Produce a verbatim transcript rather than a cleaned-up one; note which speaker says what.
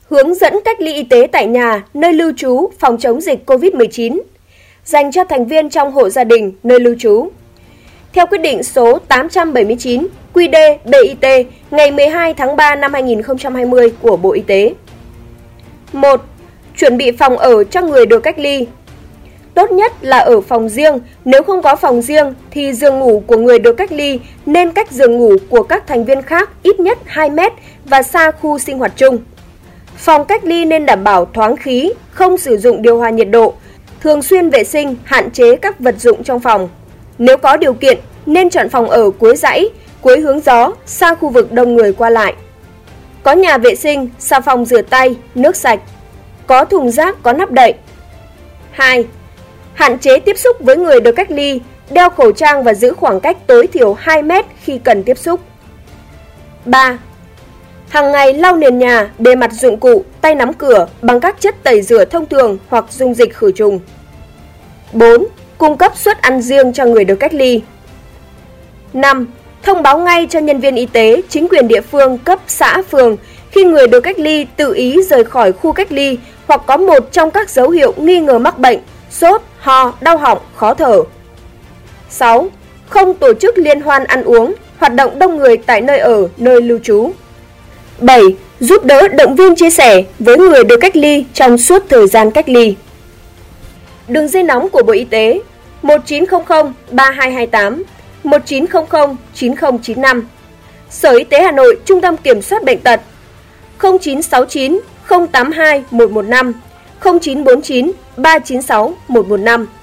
Speaker 1: hướng dẫn cách ly y tế tại nhà, nơi lưu trú phòng chống dịch covid mười chín, dành cho thành viên trong hộ gia đình nơi lưu trú. Theo quyết định số tám trăm bảy mươi chín quy đê bê i tê ngày mười hai tháng ba năm hai nghìn không trăm hai mươi của Bộ Y tế. một. Chuẩn bị phòng ở cho người được cách ly. Tốt nhất là ở phòng riêng, nếu không có phòng riêng thì giường ngủ của người được cách ly nên cách giường ngủ của các thành viên khác ít nhất hai mét và xa khu sinh hoạt chung. Phòng cách ly nên đảm bảo thoáng khí, không sử dụng điều hòa nhiệt độ, thường xuyên vệ sinh, hạn chế các vật dụng trong phòng. Nếu có điều kiện, nên chọn phòng ở cuối dãy, cuối hướng gió, xa khu vực đông người qua lại. Có nhà vệ sinh, xà phòng rửa tay, nước sạch. Có thùng rác có nắp đậy. hai. Hạn chế tiếp xúc với người được cách ly, đeo khẩu trang và giữ khoảng cách tối thiểu hai mét khi cần tiếp xúc. ba. Hàng ngày lau nền nhà, bề mặt dụng cụ, tay nắm cửa bằng các chất tẩy rửa thông thường hoặc dung dịch khử trùng. bốn. Cung cấp suất ăn riêng cho người được cách ly. năm. Thông báo ngay cho nhân viên y tế, chính quyền địa phương cấp xã phường khi người được cách ly tự ý rời khỏi khu cách ly hoặc có một trong các dấu hiệu nghi ngờ mắc bệnh, sốt, ho, đau họng, khó thở. sáu. Không tổ chức liên hoan ăn uống, hoạt động đông người tại nơi ở, nơi lưu trú. bảy. Giúp đỡ động viên chia sẻ với người được cách ly trong suốt thời gian cách ly. Đường dây nóng của Bộ Y tế một chín không không ba hai hai tám, một chín không không chín không chín năm. Sở Y tế Hà Nội, Trung tâm Kiểm soát Bệnh tật không chín sáu chín không tám hai một một năm, không chín bốn chín ba chín sáu một một năm.